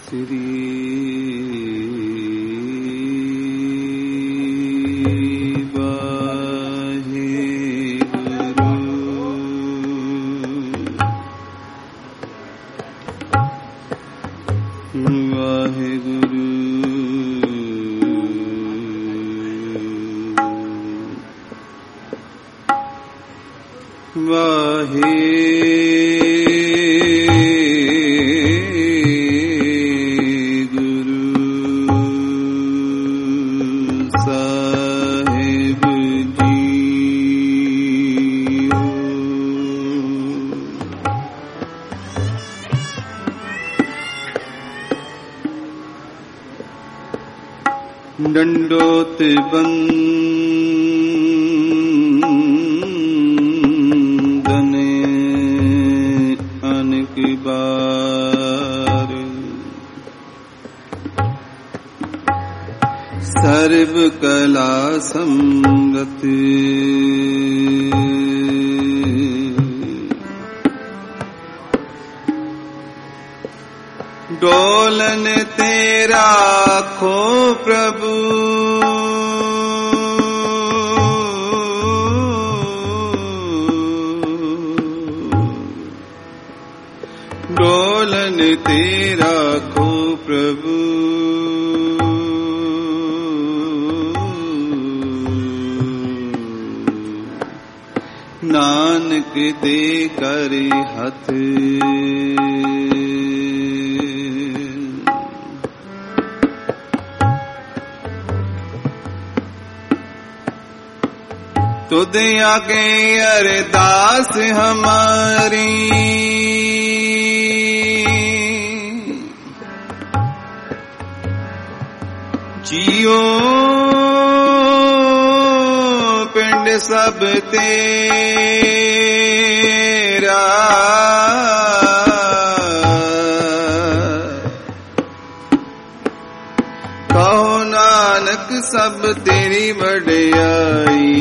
श्री दंडोत बंदन अनेक बार सर्व कला समृत डोलन तेरा खो प्रभु डोलन तेरा खो प्रभु नानक दे कर हथ तुद आगे अरदास हमारी जियो पिंड सब तेरा कहो नानक सब तेरी वडियाई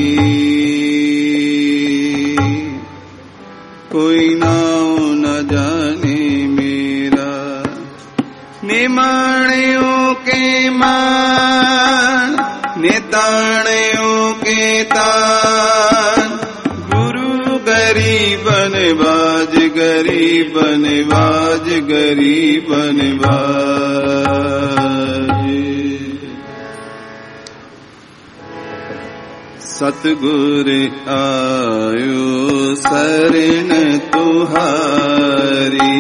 कोई नाम न जाने मेरा निमाणियों के मान निताणियों के तान गुरु गरीबन बाज गरीबन बाज गरीबन बाज सतगुर आयो शरण तुहारी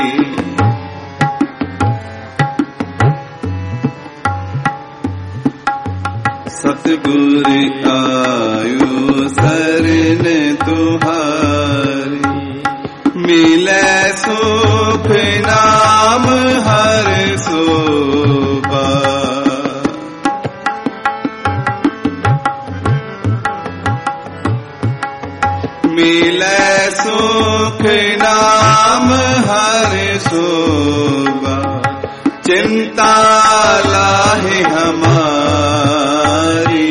सतगुर आयो शरण तुहारी मिले सुख नाम हर सोबा मिले सुख नाम हर सोबा चिंता लाहे हमारी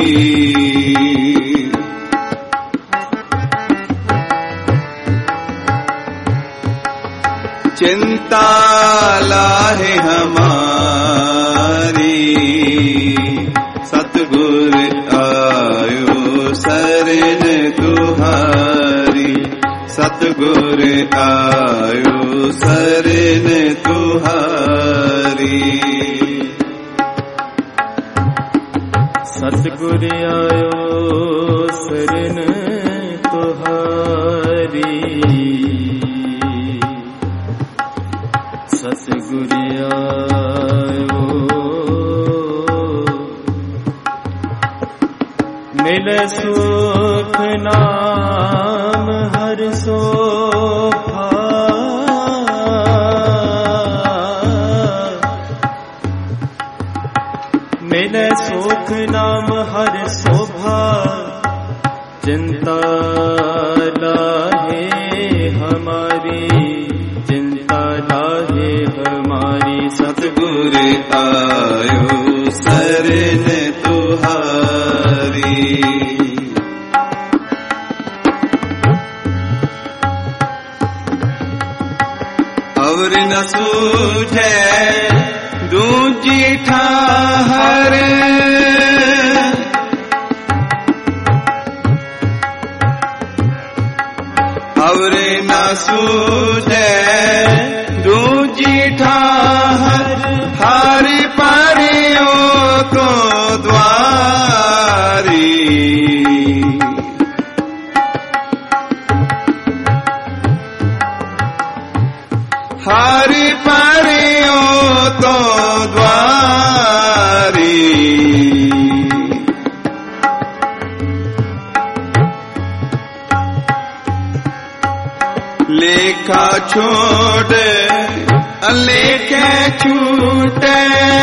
चिंता लाहे हमारी सतगुर आयो शरण तुहारी सतगुर आयो शरण तुहारी सतगुर आयो शरण तुहारी सतगुर आयो मिले सुख नाम हर सोभा मिले सुख नाम हर शोभा चिंता लाहे हमारी चिंता लाहे हमारी सतगुर आयो शरण तुहारी अवर न सूझे दूजी ठाहर और न सूझे दूजी ठाहर हरि परियो तो द्वारी हरि परियो तो द्वारी लेखा छोड़ लेखे छूटे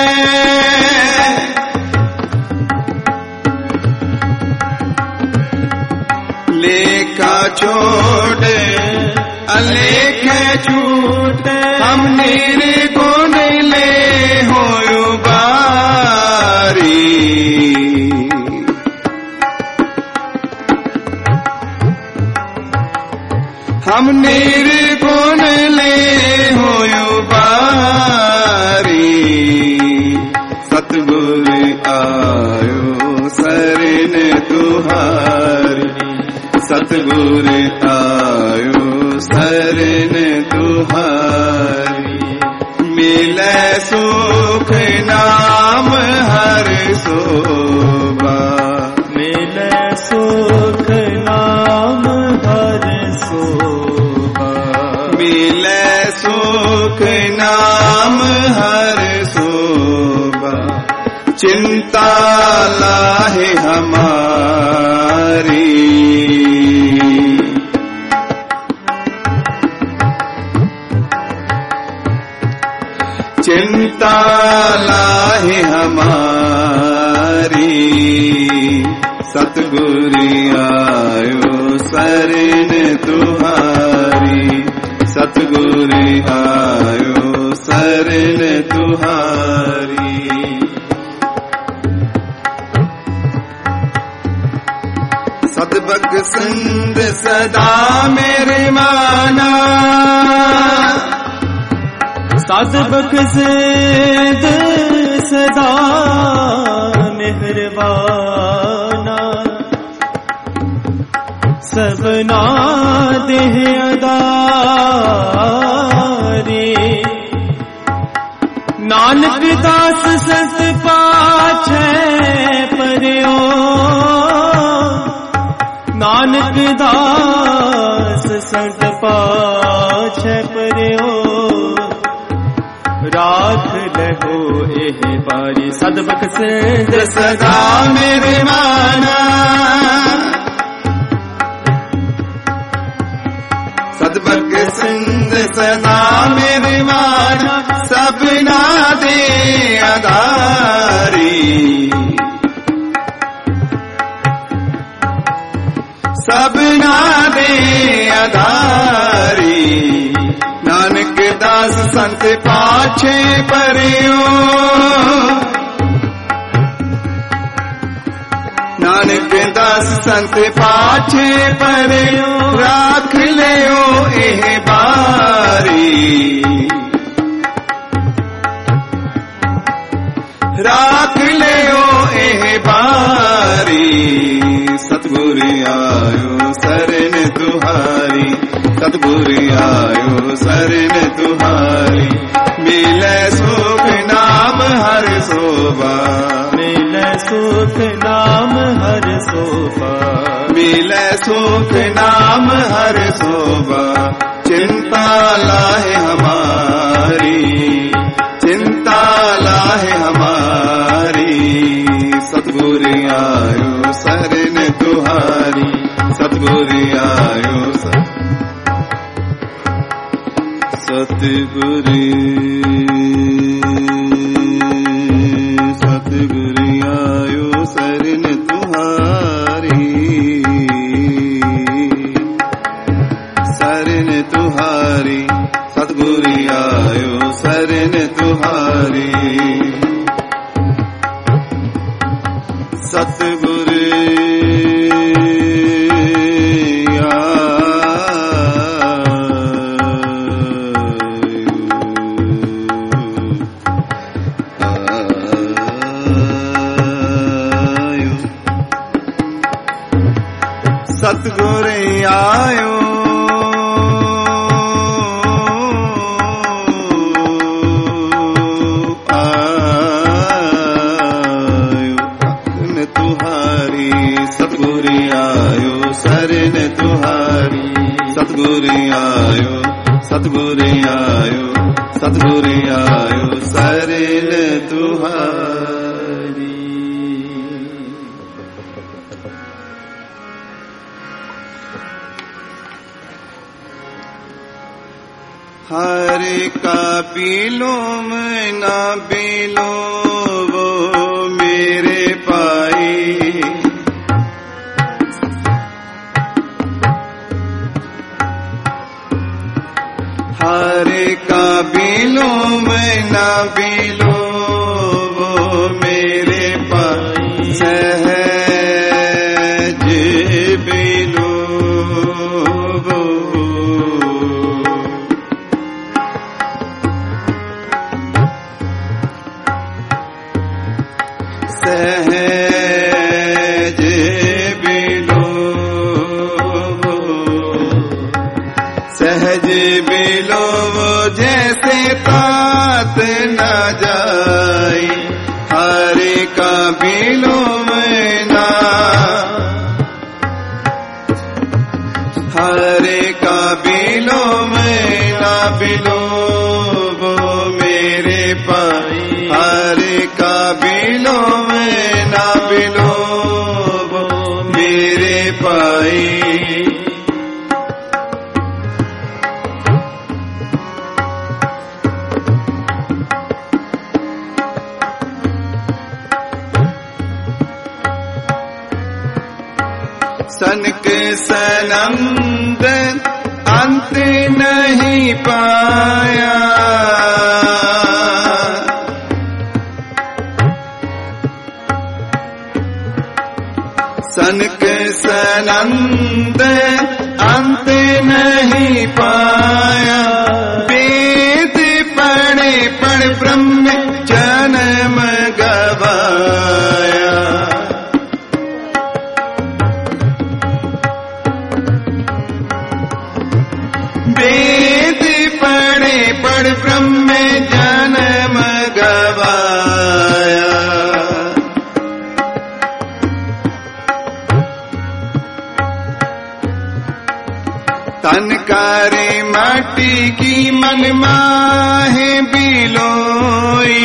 लेखा छोड़ लेखे छूटे हम निर्गुण ले होयो बारी हम निर्गुण ले होयो बारी सतगुरु आयो शरण तुहारी सतगुरु आयो शरण तुहारी मिले सुख नाम हर शोभा मिले सुख नाम हर शोभा मिले सुख नाम हर शोभा चिंता लाहे हमारी चिंता लाहे हमारी सतगुरु आयो शरण तुहारी सतगुरु आयो शरण तुहारी सतबक संग सदा मेरे माना सतबक सिंध सदा मेहरबाना सबना देह अदारी नानक दास सत पाछे परयो नानक दास सत पाछे परयो राख लहो एह बारी सतबक सिंध सदा मेरे माना सतबक सिंध सदा मेरे माना सबना दे आधारी सबना दे आधारी नानक दास संत पाछे परियो नानक दास संत पाछे परियो राख लियो एह बारी राख लियो एह बारी सतगुरु आयो शरण तुहारी सतगुरु आयो शरण तुहारी मिले सुख नाम हर शोभा मिले सुख नाम हर शोभा मिले सुख नाम हर शोभा चिंता लाहे हमारी चिंता लाहे हमारी सतगुरु आयो शरण तुहारी सतगुरु आयो सतगुरु सतगुरु आयो शरण तुहारी शरण तुहारी सतगुरु आयो शरण तुहारी सतगुरु सतगुरु आयो सतगुरु आयो सतगुरु आयो शरण तुहारी। हरि का बिलो में ना बिलो वो मेरे पाई, हरि का बिलो में ना बिलो वो मेरे पाई, सहज बिलो वो सहज बिलो सहज बिलो जैसे तात न जाई, हरि का बिलो में ना, हरि का बिलो में ना बिलो वो मेरे पाई, हरि का बिलो में ना बिलो वो मेरे पाई। सनक सनंद अंत नहीं पाया, सनक सनंद अंत नहीं पाया, वेद पढ़े पढ़ ब्रह्म जन्म गवाया, वेद पढ़े पढ़ ब्रह्म जन्म गवाया। तनकारे माटी की मन माहे बिलोई,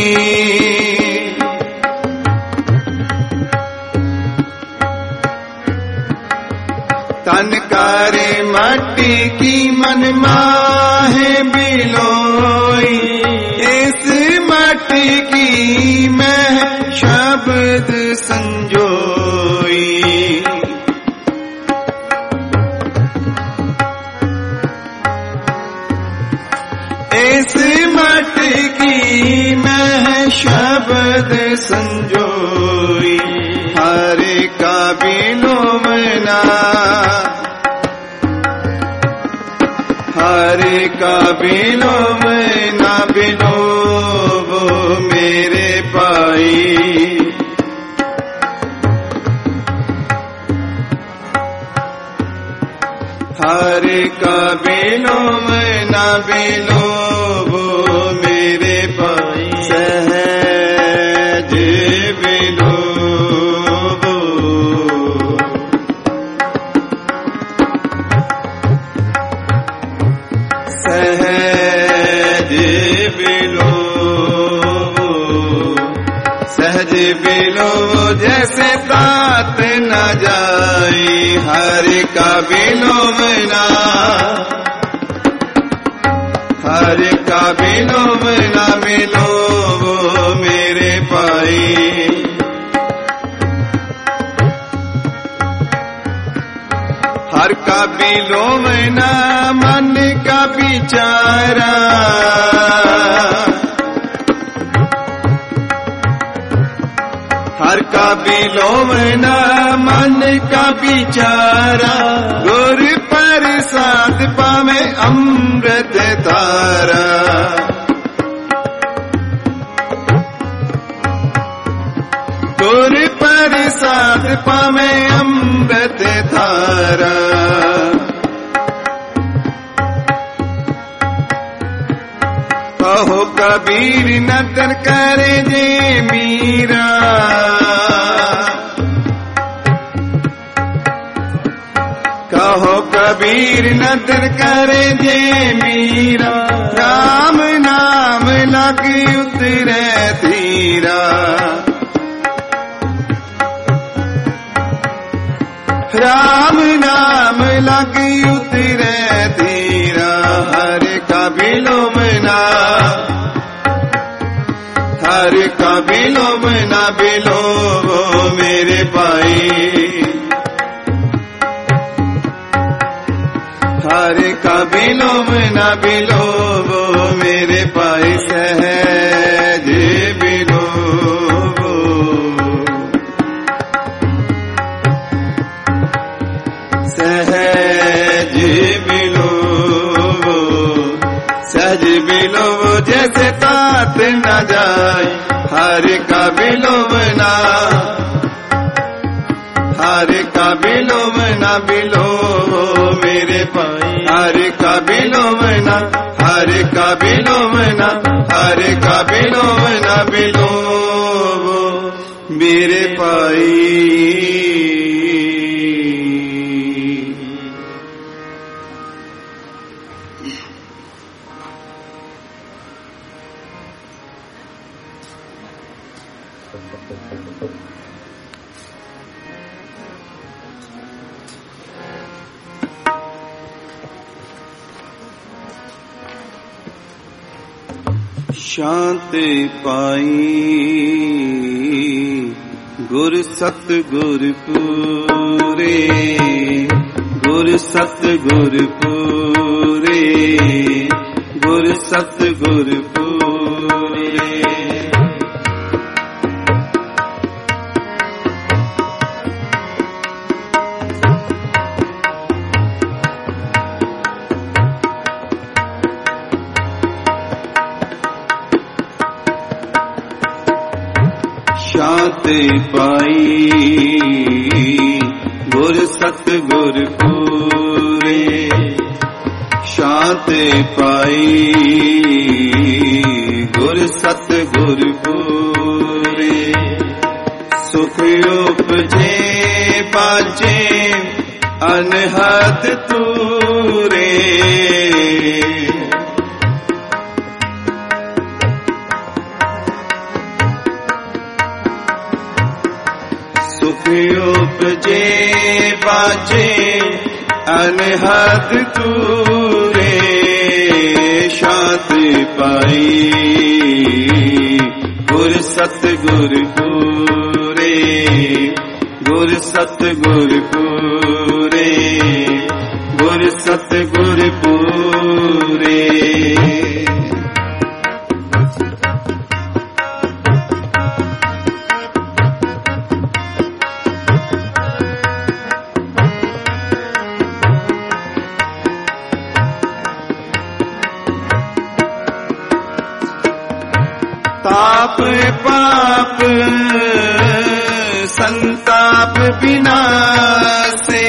तनकारे माटी की मन माहे बिलोई, इस माटी की मैं शब्द संजोई, इस माटी की मैं शब्द संजोई, हरि का बिलो में ना, हरि का बिलो में ना बिलो वो मेरे पाई, हरि का बिलो में ना बिलो वो मेरे पाई, सहज बिलो वो सहज बिलो, सहज बिलो जैसे तात न जाई, हरि का बिलो में ना, हरि का बिलो में ना बिलो वो मेरे पाई, हर का बिलो में ना मन का बिचारा, हर का बिलो में ना मन का बिचारा, गुर प्रसाद पावे अमृत धारा, गुर प्रसाद पावे अमृत धारा। कहो कबीर नदर करे जे मीरा, कहो कबीर नदर करे जे मीरा, राम नाम लगी उतरे धीरा। राम नाम लगी उतरे धीरा, हर का बिलोमना, हर का बिलोमना बिलोवो मेरे भाई। हर का बिलोमना बिलोवो मेरे भाई, सहज बिलोवो, सहज बिलोवो, सहज बिलोवो जैसे तात न जाए। हर का बिलोमना, हर का बिलोमना बिलोवो मेरे भाई। हर का बिलोमना, हर का बिलोमना, हर का बिलोमना बिलोवो मेरे भाई। शांति पाई गुर सतगुर पूरे, गुर सतगुर पूरे, गुर सतगुर पूरे। शांति पाई गुर सतगुर पूरे, शांति पाई गुर सतगुर पूरे। सुख उपजे बाजे अनहद तूरे, उपजे बाजे अनहद तूरे। शांति पाई गुर सतगुर पूरे, गुर सतगुर पूरे, गुर सतगुर पूरे। ताप पाप संताप विनाशे,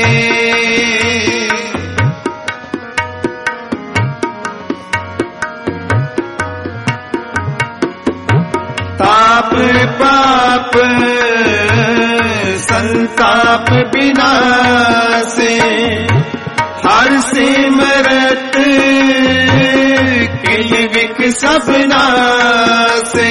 ताप पाप संताप विनाशे। हर सिमरत किल विक सब नासे,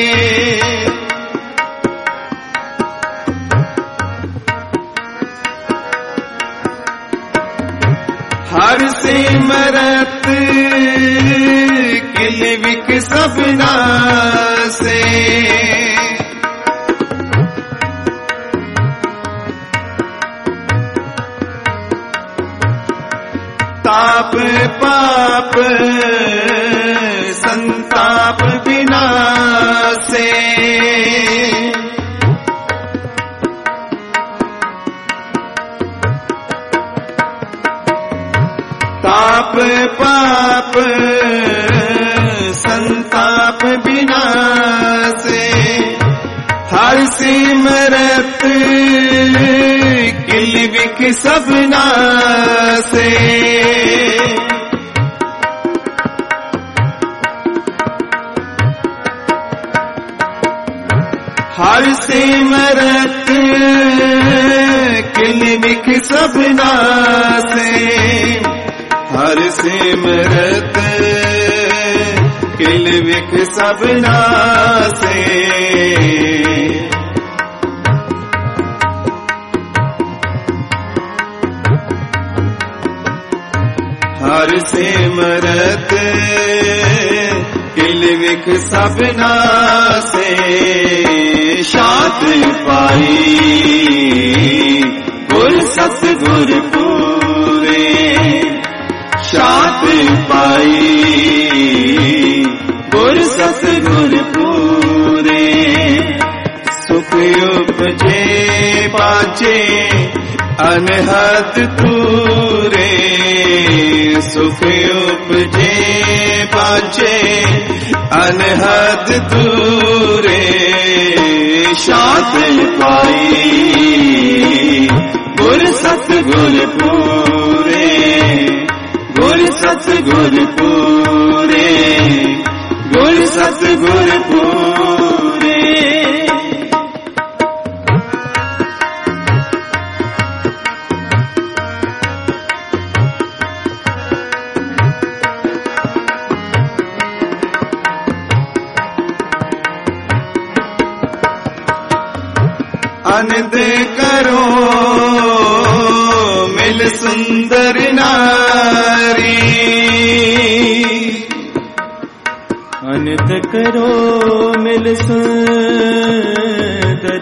हर सिमरत किल विक सब नासे। ताप पाप संताप विनाशे। ताप पाप संताप विनाशे। हर सिमरत किल विक सब नासे। हर सिमरत किल बिख सबना से हर सिमरत किल बिख सबना से हर सिमरत किल बिख सबना से शांत पाई गुर सतगुर पूरे शांत पाई गुर सतगुर पूरे सुख उपजे पाचे अनहद तूरे सुख उपजे पाचे अनहद तूरे शांत पाई गुर सतगुर पूरे गुर सतगुर पूरे गुर सतगुर पूरे आनंद करो मिल सुंदर नारी आनंद करो मिल सुंदर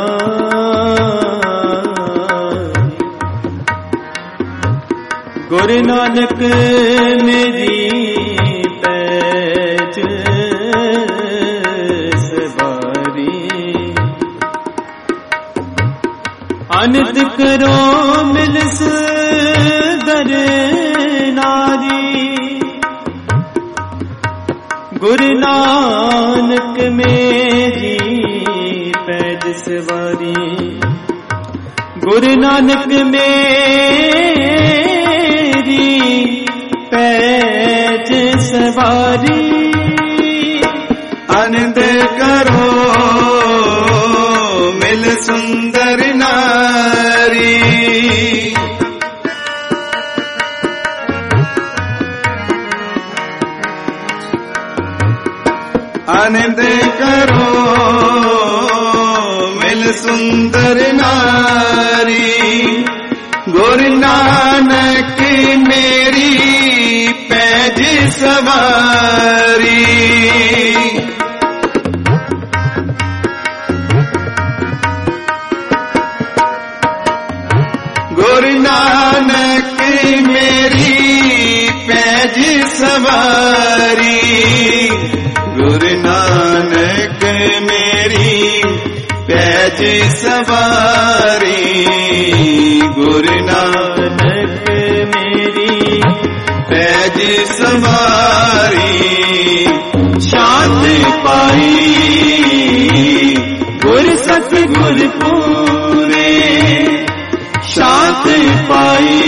नारी गुरु नानक मेरी पैज आनंद करो मिल सुंदर नारी गुरु नानक मेरी पैज सवारी गुरु नानक मेरी पैज सवारी आनंद करो मिल सुंदर नारी आनंद करो मिल सुंदर नारी गुरु नानक मेरी पैज सवारी गुरु नानक मेरी पैज सवारी गुरु नानक मेरी पैज सवारी गुरु नानक मेरी पैज सवारी शांत पाई गुर सतगुर पूरे शांत पाई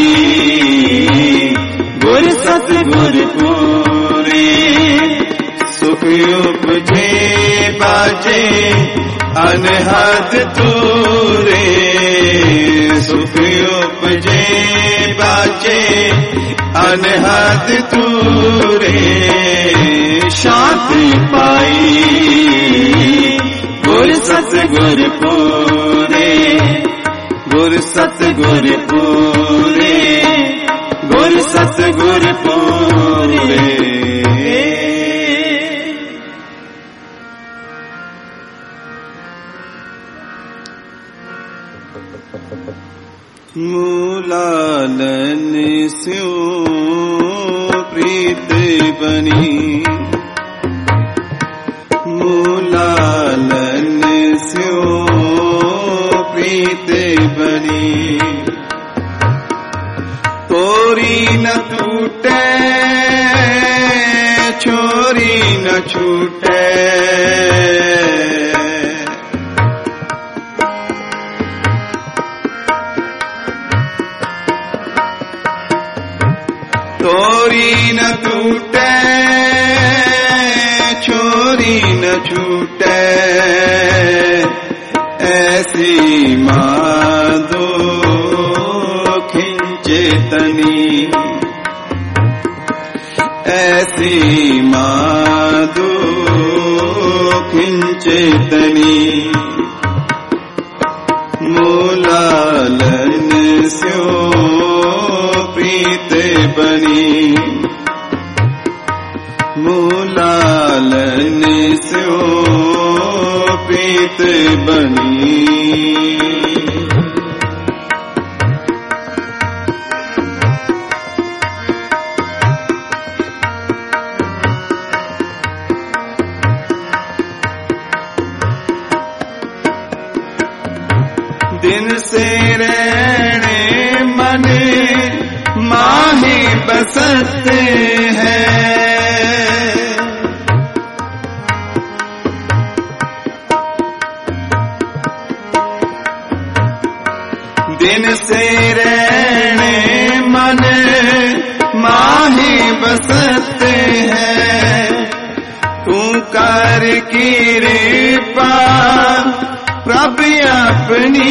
गुर सतगुर पूरे सुख उपजे बाजे अनहद तूरे सुख उपजे बाजे अनहद तूरे शांत पाई गुर सतगुर पूरे गुर सतगुर पूरे गुर सतगुर पूरे मूलालन स्यो प्रीत बनी मूलालन स्यो प्रीत बनी तोरी न टूटे छोरी न छूटे तोरी न टूटे छोरी न छूटे ऐसी माँ दो तनी ऐसी माधु खिंचे तनी मूलालन स्यो प्रीत बनी मूलालन स्यो प्रीत बनी दिन से रहने मन माहे बसते हैं दिन से रहने मन माहे बसते हैं तू कर कृपा प्रभु अपनी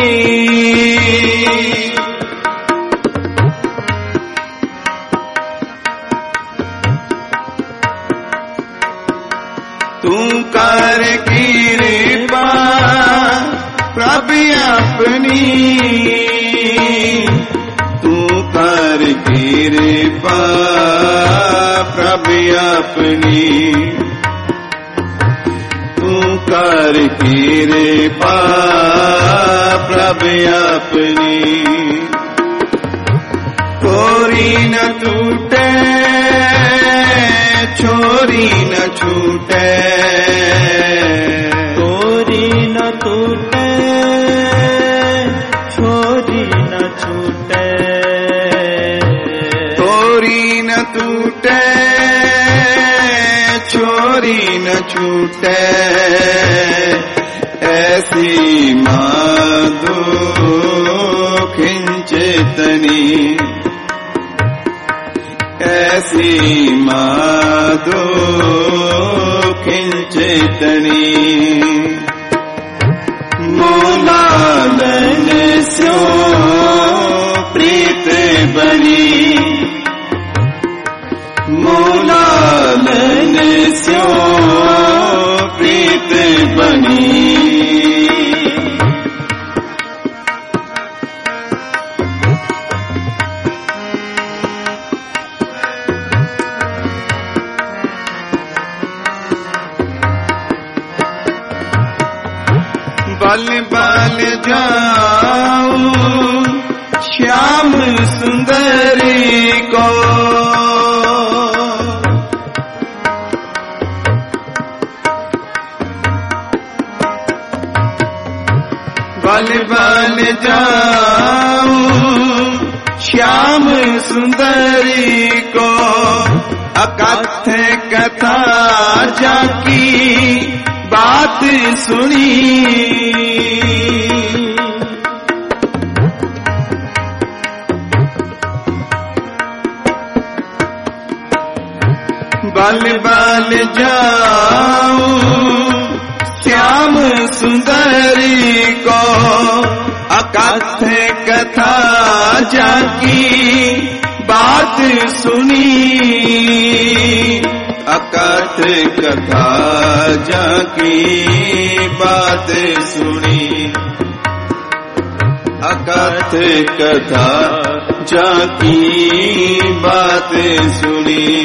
तू कर कृपा प्रभु अपनी तू कर कृपा प्रभु अपनी कर कृपा प्रभु अपनी कोरी न टूटे छोरी न छूटे कोरी न टूटे छोरी न छूटे कोरी न टूटे छोरी न छूटे ऐसी माधु खिंचे तनी ऐसी माधु खिंचे तनी मूलालन स्यो प्रीत बनी मूलालन स्यो प्रीत बनी बल बल जाऊं श्याम सुंदरी को बल बल जाऊं श्याम सुंदरी को अकथ कथा जाकी बात सुनी बल बल जाऊं श्याम सुंदरी को अकथ कथा जाकी बात सुनी अकथ कथा जाकी बात सुनी अकथ कथा जाकी बात सुनी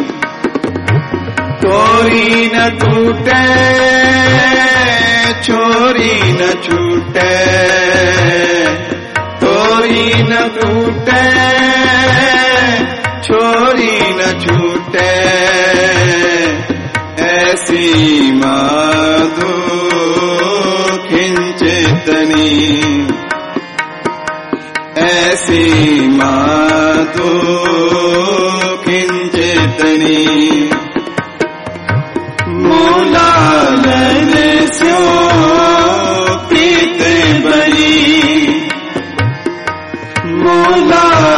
कोई न टूटे छोरी न छूटे कोई न टूटे छोरी न छूटे ऐसी माधु खिंचे तनी ऐसी माधु खिंचे तनी मूलालन स्यो प्रीत बनी मूला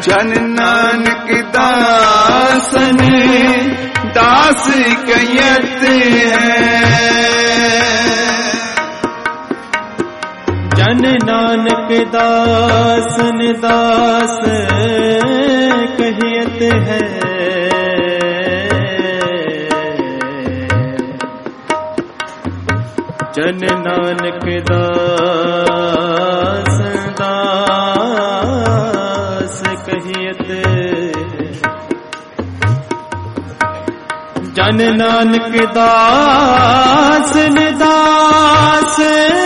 जन नानक दासन दास कहत है। जन नानक दासन दास कहत है। जन नानक दास दास कहत। जन नानक दास दास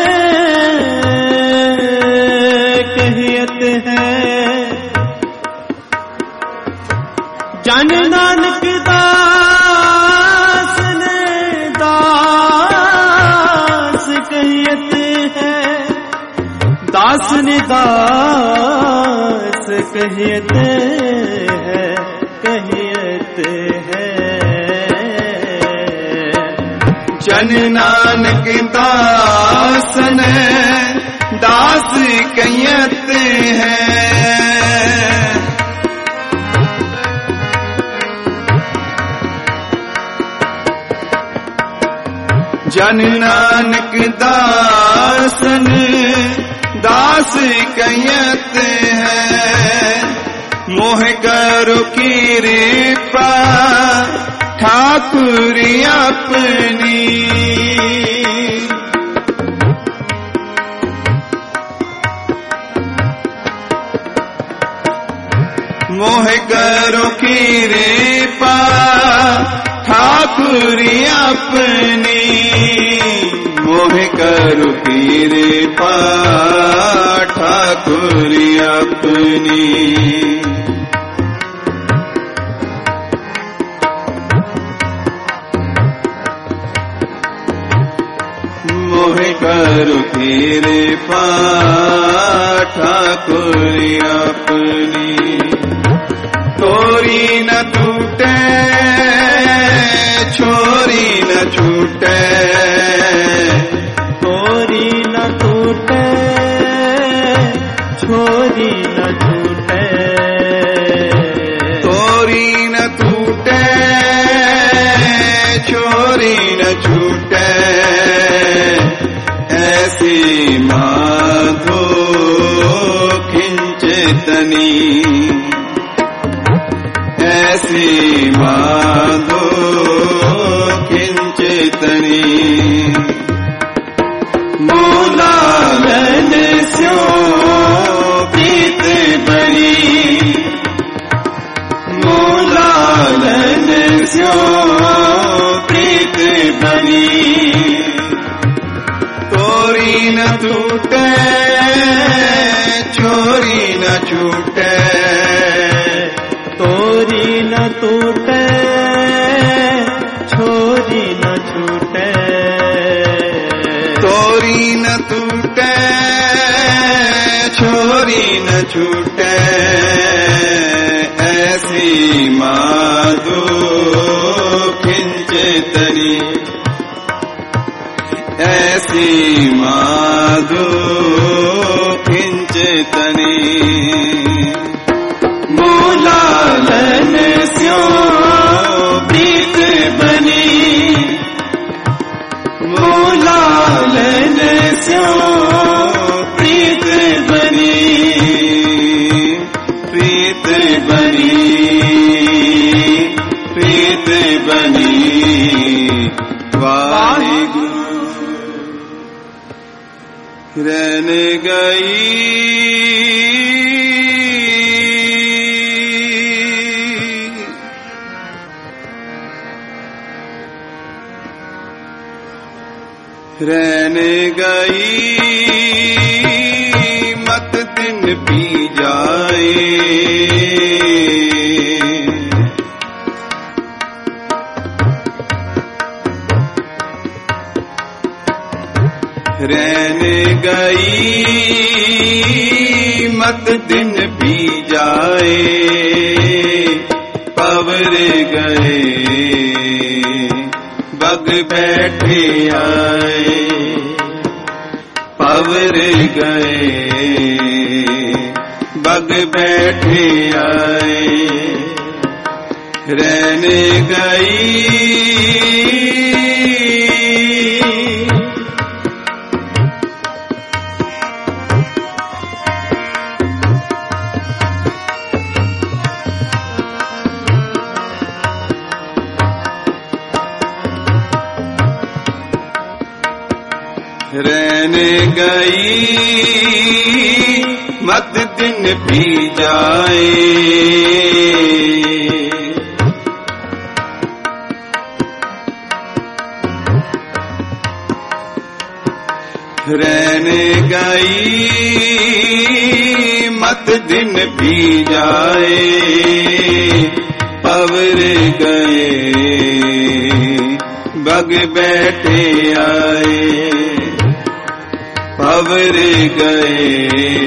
कहत है। जन नानक दास दास कहत है। दास ने दास कहत है, कहत है। जन नानक दासन दास कहत है। जन नानक दासन दास कहत है। मोह करो कृपा ठाकुर अपनी। मोह करो कृपा ठाकुर अपनी। मोह करो कृपा ठाकुर अपनी। मोह करो कृपा ठाकुर अपनी। तोरी न टूटे छोरी न छूटे। तोरी न टूटे छोरी न छूटे। तोरी न टूटे छोरी न छूटे। ऐसी माधो खिंचतनी। ऐसी माधो खिंचतनी। मूलालन स्यो प्रीत बनी। मूलालन स्यो प्रीत बनी। तोरी न टूटे छोरी न छूटे। तोरी न टूटे छोरी न छूटे। तोरी न टूटे छोरी न छूटे। ऐसी माधो खिंचतनी। ऐसी माधो खिंचतनी। मूलालन स्यो प्रीत बनी। मूलालन स्यो प्रीत बनी। प्रीत बनी। प्रीत बनी। वाहिगुरु रन गई। रन गई मत दिन पी जाए। रन गई मत दिन पी जाए। पवर गए बग बैठे आए। पवर गए बग बैठे आए। रहने गई रहने गई मत दिन भी जाए रहने गई मत दिन भी जाए पवर गए बग बैठे आए पवर गए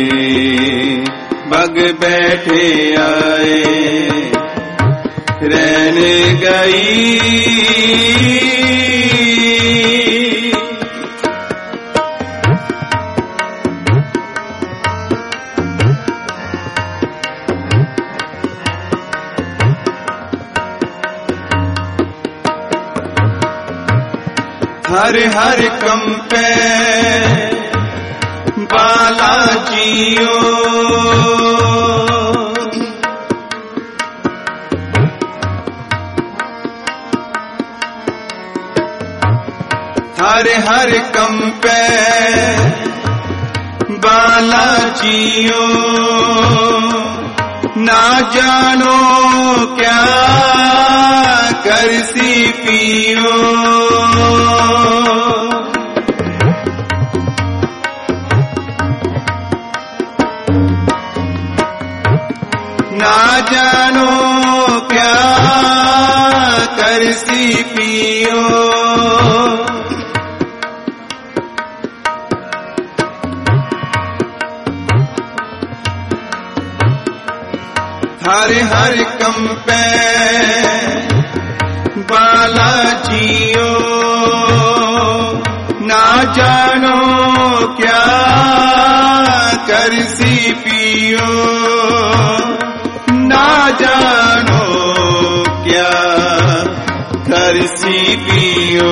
बग बैठे आए रहने गई हर हर कंपे बालाजियो हर हर कंपे बालाजियो ना जानो क्या करसी पियो ना जानो क्या करसी पियो हर हर कंपे बालाजियो ना जानो क्या करसी पियो ना जानो क्या करसी पियो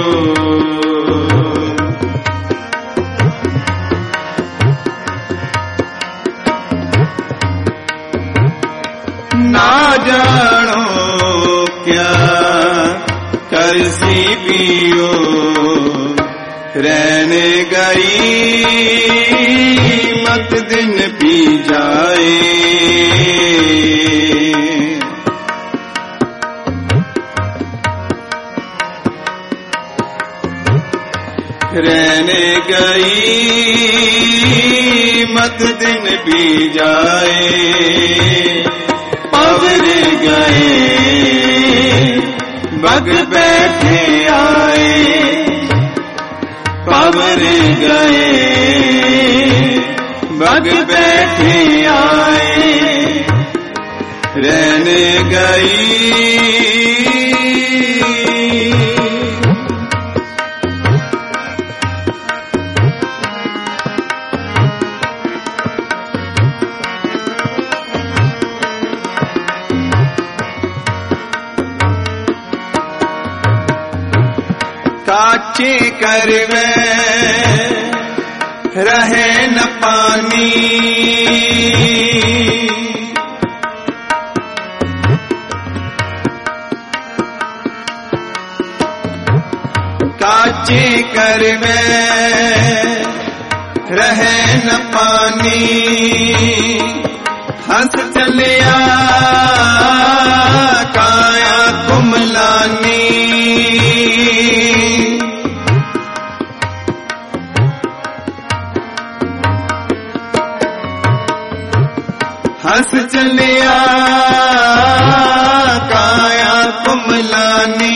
ना जानो क्या करसी पियो रहने गई मत दिन भी जाए रहने गई मत दिन भी जाए पवर गए बग बैठे आए पवर गए बग बैठे आए रहने गई काचे करवे रहे न पानी काचे करवे रहे न पानी हंस चलिया काया कुमलानी हंस चलिया काया कुमलानी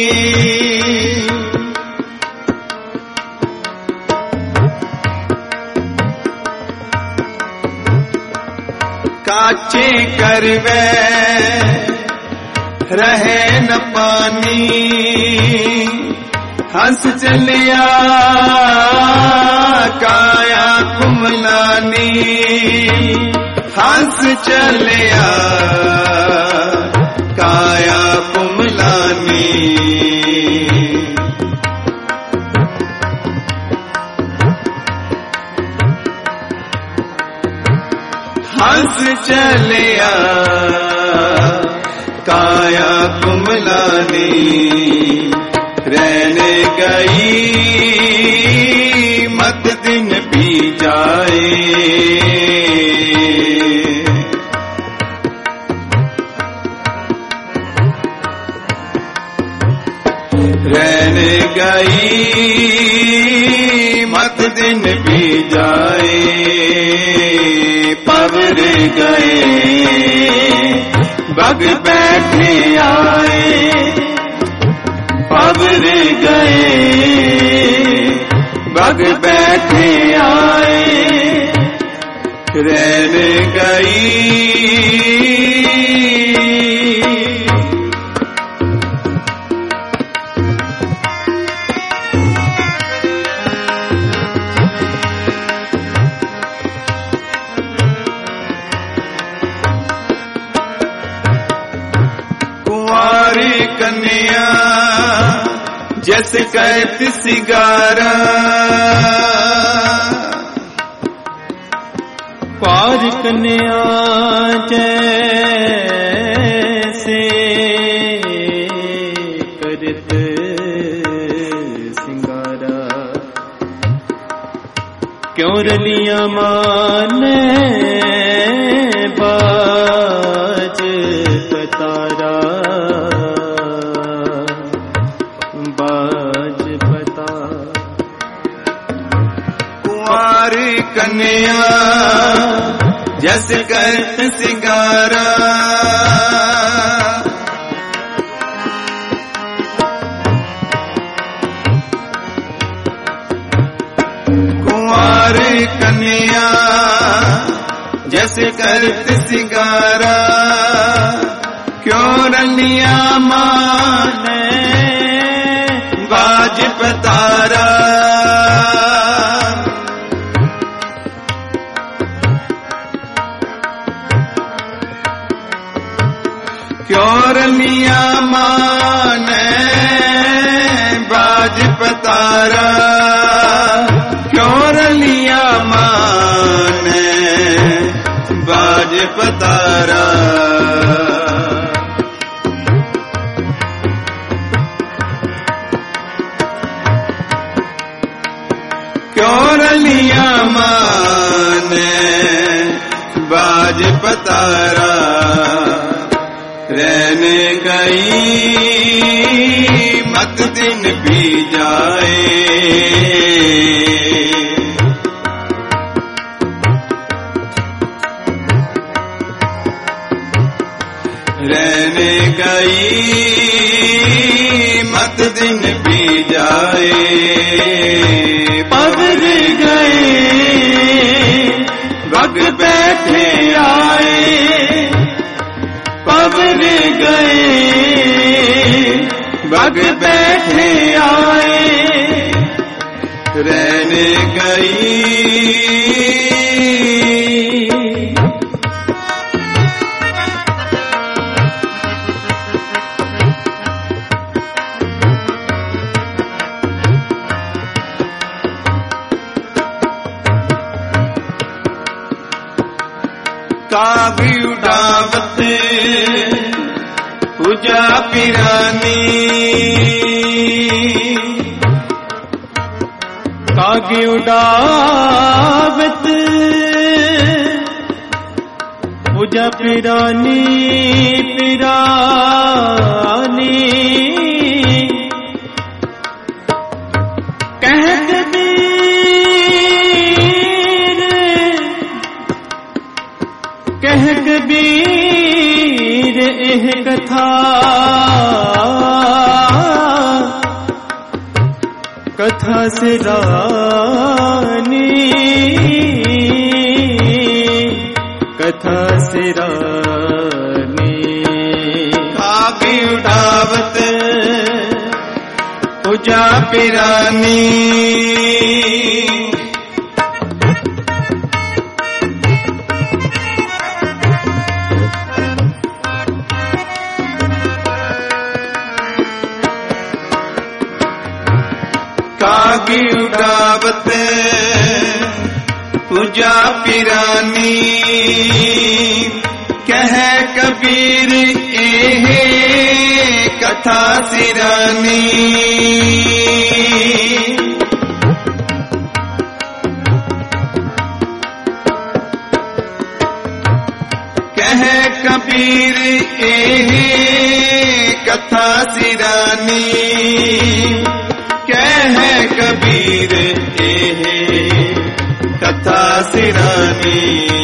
काचे करवे रहे न पानी हंस चलिया काया कुमलानी हंस चलिया काया कुमलानी चलिया काया कुमलानी रहने गई मत दिन भी जाए रहने गई मत दिन भी जाए पवर गए बग बैठे आए पवर गए बग बैठे आए रहने गई कन्या जैसे कहत सिगारा पार कन्या जैसे करत सिंगारा क्यों रलिया माने बाज पतारा कन्या जैसे करत सिंगारा कुंवार कन्या जैसे करत सिंगारा क्यों रलिया माने बाज पतारा क्यों रलिया माने बाज पतारा क्यों रलिया माने बाज पतारा क्यों रलिया माने बाज पतारा रहने गई मत दिन भी जाए रहने गई मत दिन भी जाए पवर गए बग बैठे आए पवर गए बग बैठे आए रहने गई कागी उड़ावते पूजा पिरानी कागी उड़ावत पूजा पिरानी पिरानी कह कबीर एह कथा कथा से रानी कथा से रानी कागी उड़ावत पूजा पिरानी कागी उड़ावत पूजा पिरानी कह कबीर एहे कथा सिरानी कह कबीर एहे कथा सिरानी कह कबीर एहे कथा सिरानी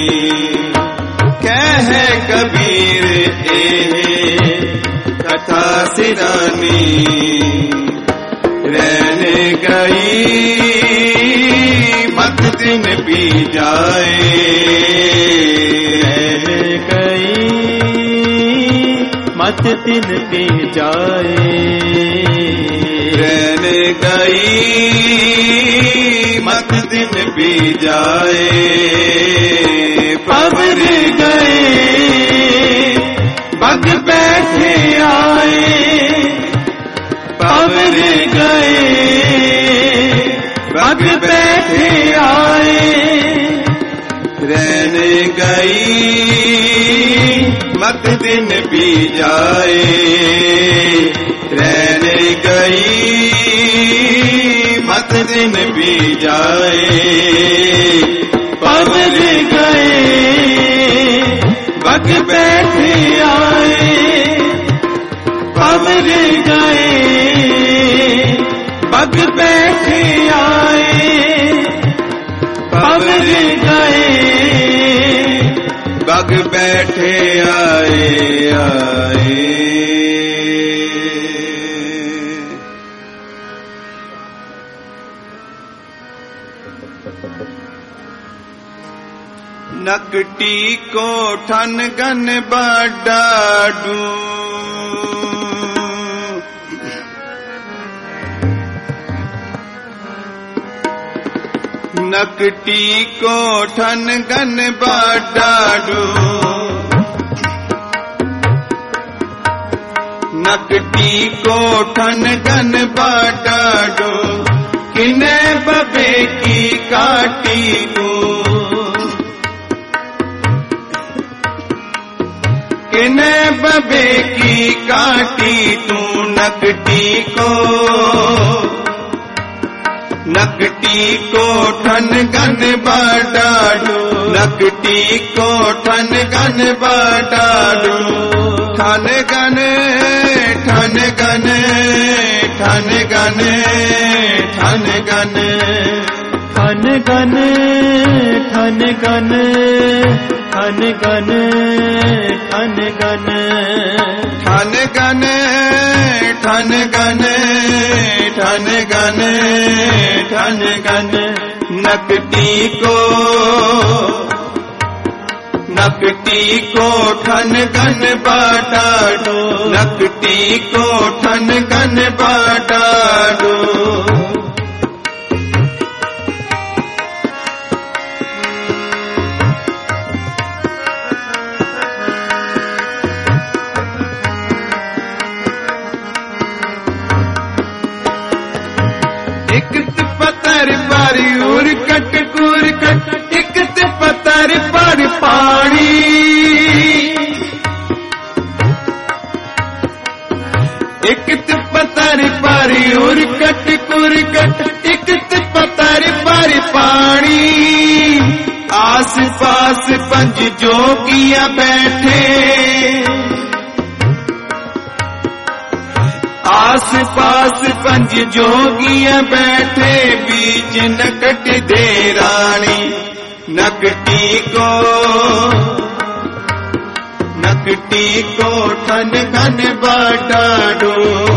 कह कबीर एहे कथा सिरानी रहने गई मत दिन भी जाए रहने गई मत दिन भी जाए रहने गई मत दिन भी जाए पवर गए बग बैठे आए पवर गए बग बैठे आए रहने गई मत दिन भी जाए रहने गई मत दिन भी जाए पवर गए बग बैठे आए पवर गए बग बैठे आए पवर गए बग बैठे आए नकटी को ठन गन बाडाडू नकटी को ठन गन बाडाडू नकटी को ठन गन बाडाडू किने बबे की काटी को किने बबे की काटी तू नकटी को ठन गन बाडाडू नकटी को ठन गन बाडाडू ठन गन ठन गन ठन गन ठन गन ठन गन ठन गन ठन गन ठन गन ठन गन ठन गन ठन गन ठन गन नकटी को ठन गन बाडाडू नकटी को ठन गन बाडाडू पानी एक पतर पारी उर कट कुरकट एक पतर पारी पानी आस पास पंज जोगिया बैठे आस पास पंज जोगिया बैठे बीच नकट दे रानी नकटी को ठन गन बाडाडू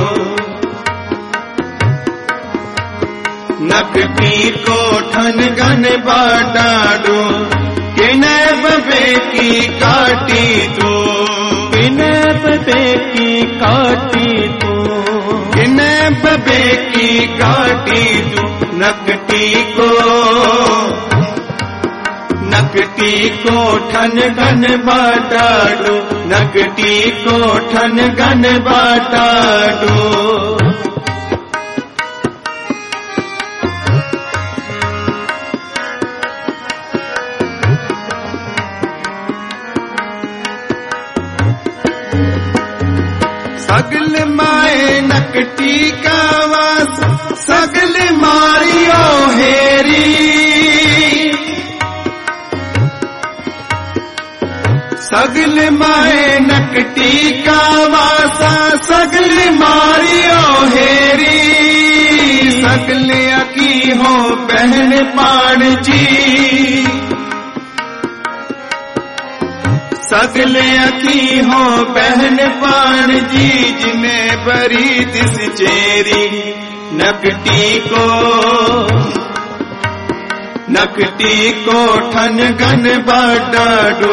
नकटी को ठन गन बाडाडू किने बबे की काटी तू किने बबे की काटी तू किने बबे की काटी तू नकटी को ठन गन बाडाडू नकटी को ठन गन बाडाडू सगल माए नकटी का वास सगल मारियो हेरी सगल माए नकटी का वासा सगल मारियो हेरी सगल अकी हो बहन पाण जी सगल अकी हो बहन पाण जी जिन्हें बरी दिस चेरी नकटी को ठन गन बाडाडो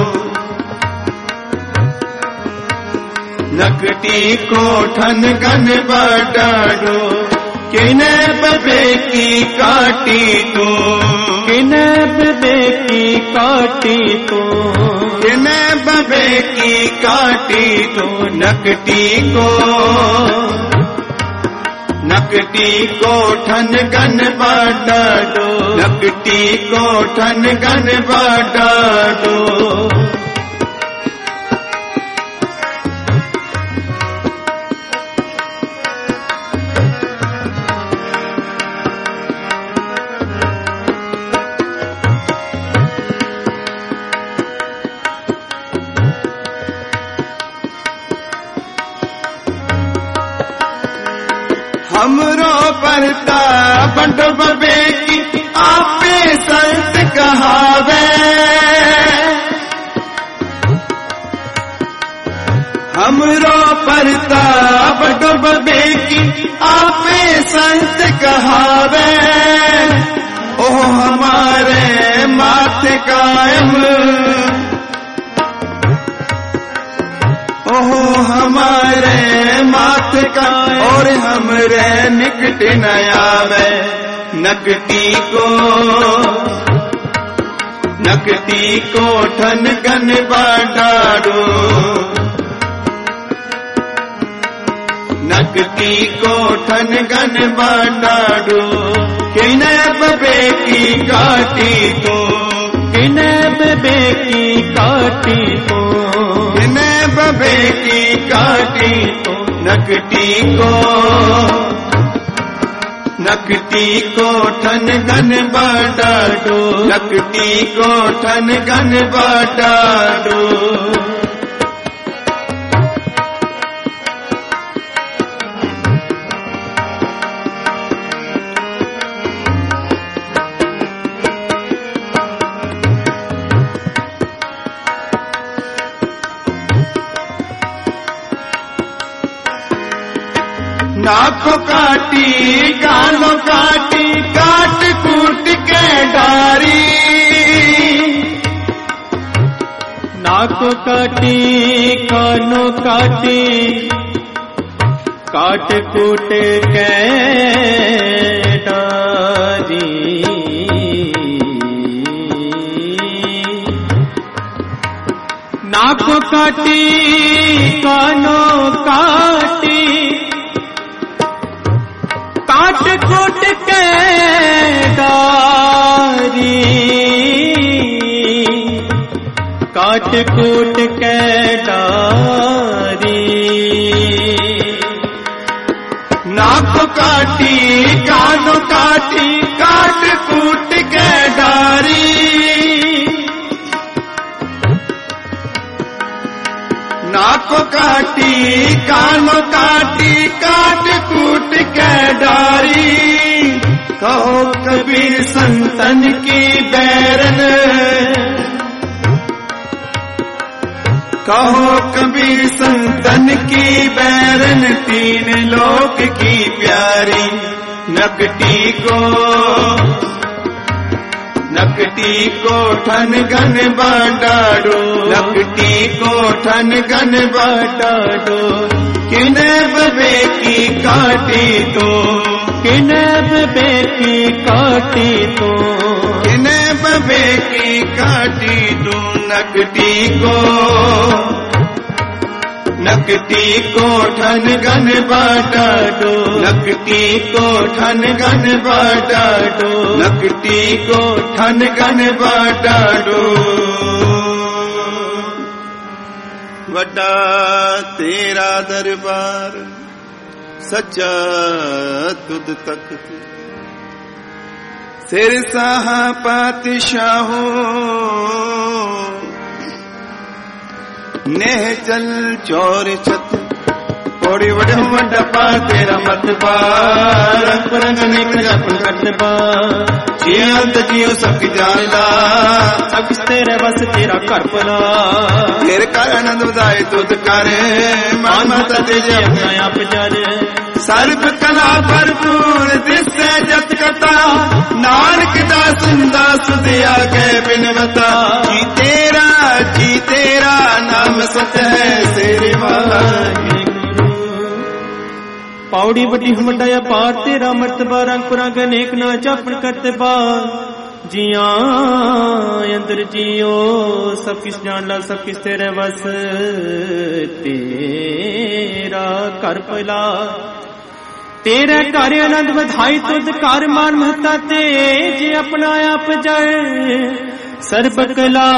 नकटी को ठन गन बाडाडो किने बबे की काटी तू किने बबे की काटी तू किने बबे की काटी तू नकटी को ठन गन बाडाडो नकटी को ठन गन बाडाडो हमरो परता बंड बबे की आपे संत कहावे हमरो परता बंड बबे की आपे संत कहावे ओ हमारे माथे कायम ओहो हमारे माथ का और हमरे निकट न आवे नकटी को ठन गन बाडाडो नकटी को ठन गन बाडाडो किने बबे की काटी तो किने बबे की काटी तू किने बबे की काटी तो नकटी को ठन गन बाडाडो नकटी को ठन गन बाडाडो नाको काटी कानो काटी काट कूट के डारी नाको काटी कानो काटी काट कूट के डारी नाको काटी कानो काटी काट कूट के डारी काट कूट के डारी नाक काटी कानो काटी काट कूट के डारी नाक काटी कानो काटी काट कूट के डारी कहो कबीर संतन की बैरन कहो कबीर संतन की बैरन तीन लोक की प्यारी नकटी को ठन गन बाडाडो नकटी को ठन गन बाडाडो किने बबे की काटी तो किने बबे की काटी तो किने बबे की काटी तो नकटी को ठन गन बाडाडो नकटी को ठन गन बाडाडो नकटी को ठन गन बाडाडो। ਵੱਡਾ ਤੇਰਾ ਦਰਬਾਰ, ਸੱਚਾ ਤੁਧ ਤਖਤ। ਸਿਰ ਸਾਹਾ ਪਾਤਸ਼ਾਹੋ, ਨੇਹ ਚਲ ਚੌਰ ਛਤ। ਕੋੜੀ ਵਡੋ ਵੱਡਾ ਪਾ ਤੇਰਾ ਮਤਬਾ, ਰੰਗ ਰੰਗ ਅਨੇਕ ਜਪਨ ਕਰਤਬਾ। ਜੀਆਂ ਤੇ ਜੀਉ ਸਭ ਕੀ ਜਾਣਦਾ, ਸਭ ਤੇਰੇ ਵਸ ਤੇਰਾ ਘਰ ਭਲਾ। ਫਿਰ ਕਰ ਆਨੰਦ ਵਧਾਏ ਤੁਧ ਕਰ, ਮਨ ਮਤ ਤੇ ਜੇ ਆਪਣਾ ਆਪ ਜਰ। ਸਰਬ ਕਲਾ ਭਰਪੂਰ ਦਿਸੈ ਜਤ ਕਤਾ, ਨਾਨਕ ਦਾਸ ਸੁੰਦਾ ਸੁਧਿਆ ਕੇ ਬਿਨਵਤਾ। ਜੀ ਤੇਰਾ ਨਾਮ ਸਤ ਹੈ ਤੇਰੇ ਵਾਹਿਗੁਰੂ। ਪੌੜੀ ਵੱਡੀ ਵੱਡਾ ਅਪਾਰ ਤੇਰਾ ਮਰਤਬਾ, ਰੰਗ ਪੁਰੰਗ ਅਨੇਕ ਨਾ ਚਾਪਣ ਕਰਤਬਾ। ਜੀਆਂ ਅੰਦਰ ਜੀਓ ਸਭ ਕਿਸ ਜਾਣ ਲਾ, ਸਭ ਕਿਸ ਤੇਰੇ ਵਸ ਤੇਰਾ ਘਰ ਭਲਾ। ਤੇਰੇ ਘਰ ਆਨੰਦ ਵਧਾਈ ਤੁਧ ਘਰ ਮਾਨ ਮਹਤਾ ਤੇ, ਜੇ ਆਪਣਾ ਆਪ ਜਰ ਸਰਬ ਕਲਾ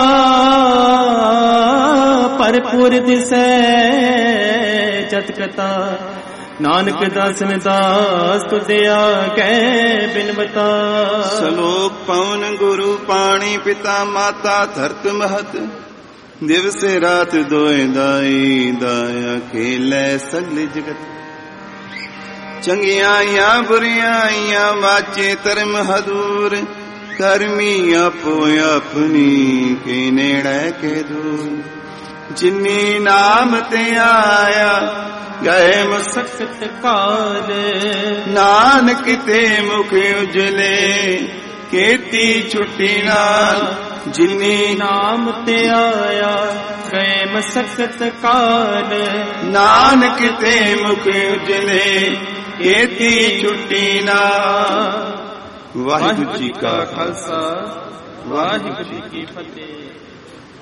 ਭਰਪੂਰ ਦਿਸੈ ਜਤ ਕਤਾ। ਨਾਨਕ ਦਾਸਨ ਦਾਸ ਤੁਧਿਆ ਕਹਿ ਬਿਨਵਤਾ। ਸਲੋਕ ਪਵਨ ਗੁਰੂ ਪਾਣੀ ਪਿਤਾ ਮਾਤਾ ਧਰਤ ਮਹਤ। ਦਿਵਸ ਰਾਤ ਦੋਇ ਦਾਈ ਦਾਇਆ ਖੇਲੇ ਸਗਲ ਜਗਤ। ਚੰਗੀਆਂ ਆਈਆਂ ਬੁਰੀਆਂ ਆਈਆਂ ਵਾਚੇ ਧਰਮ ਹਦੂਰ। ਧਰਮੀ ਆਪੋ ਆਪਣੀ ਕੇ ਨੇੜੇ ਕੇ ਦੂਰ। ਜਿਨੀ ਨਾਮ ਤੇ ਆਇਆ ਗਏ ਮੁਸਕਤ ਕਾਲ। ਨਾਨਕ ਤੇ ਮੁਖ ਉਜਲੇ ਕੀਤੀ ਛੁੱਟੀ ਨਾਲ। ਜਿਨੀ ਨਾਮ ਤੇ ਆਇਆ ਗਏ ਮੁਸਕਤ ਕਾਲ। ਨਾਨਕ ਤੇ ਮੁਖ ਉਜਲੇ ਕੀਤੀ ਛੁੱਟੀ ਨਾਲ। ਵਾਹਿਗੁਰੂ ਜੀ ਕਾ ਖਾਲਸਾ, ਵਾਹਿਗੁਰੂ ਜੀ ਕੀ ਫਤਿਹ।